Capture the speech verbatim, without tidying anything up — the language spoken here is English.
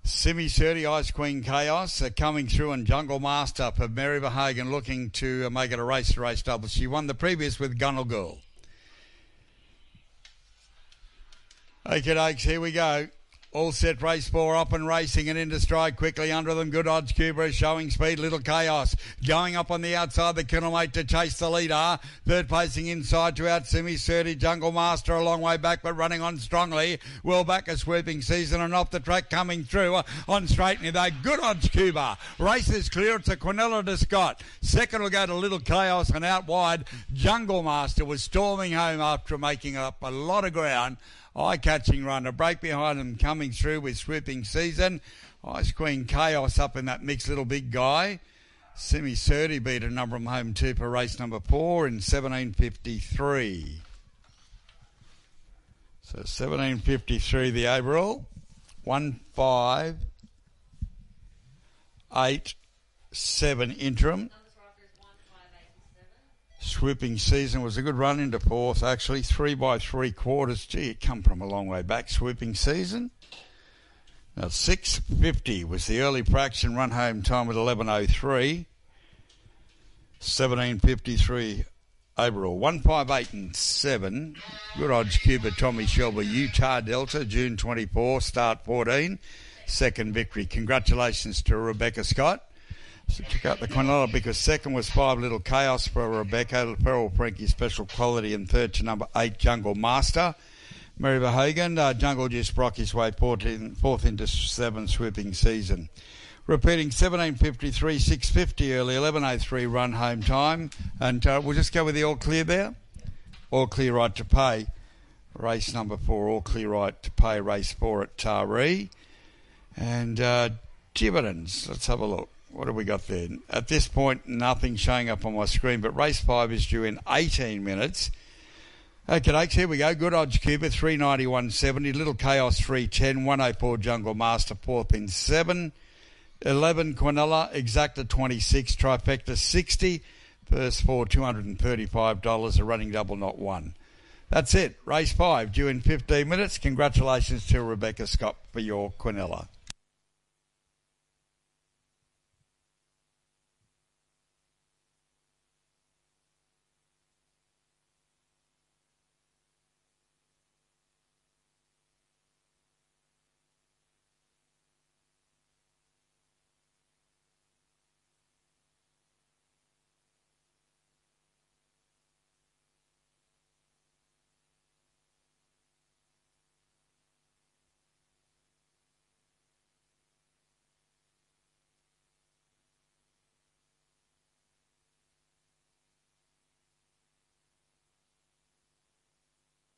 Simi Surdy, Ice Queen Chaos are coming through, and Jungle Master for Mary Verhagen looking to make it a race to race double. She won the previous with Gunnel Girl. Okay, dokes, here we go. All set, race four up and racing and into stride quickly under them. Good Odds Cuba showing speed. Little Chaos going up on the outside. The Kennel Mate to chase the leader. Third placing inside to out Simi Surdy. Jungle Master a long way back but running on strongly. Well back a Swooping Season and off the track coming through on straightening though. Good Odds Cuba. Race is clear. It's a Quinella to Scott. Second will go to Little Chaos and out wide. Jungle Master was storming home after making up a lot of ground. Eye-catching run. A break behind them coming through with Swooping Season. Ice Queen Chaos up in that mixed little big guy. Simi Surdy beat a number of them home too for race number four in seventeen fifty-three. So seventeen fifty-three the overall. One five eight seven interim. Swooping Season was a good run into fourth, actually. Three by three quarters. Gee, it come from a long way back, Swooping Season. Now, six fifty was the early fraction run home time with eleven oh three. seventeen fifty-three overall. one five eight and seven. Good Odds Cuba, Tommy Shelby, Utah Delta, June twenty-fourth, start fourteen. Second victory. Congratulations to Rebecca Scott. So took out the Quinella because second was Five Little Chaos for Rebecca, Feral Frankie Special Quality, and third to number eight Jungle Master. Mary Verhagen, uh, Jungle just broke his way fourteen, fourth into seven Swooping Season. Repeating seventeen fifty-three, six fifty early, eleven oh three run home time. And uh, we'll just go with the All Clear there. All Clear Right to Pay. Race number four, All Clear Right to Pay, race four at Taree. And uh, dividends, let's have a look. What have we got there? At this point, nothing showing up on my screen, but race five is due in eighteen minutes. Okay, dokes, here we go. Good Odds Cuba, three ninety-one seventy. Little Chaos, three ten. one oh four Jungle Master, fourth in seven. eleven Quinella, Exacta twenty-six. Trifecta sixty. First four, two hundred thirty-five dollars. A running double, not one. That's it. Race five, due in fifteen minutes. Congratulations to Rebecca Scott for your Quinella.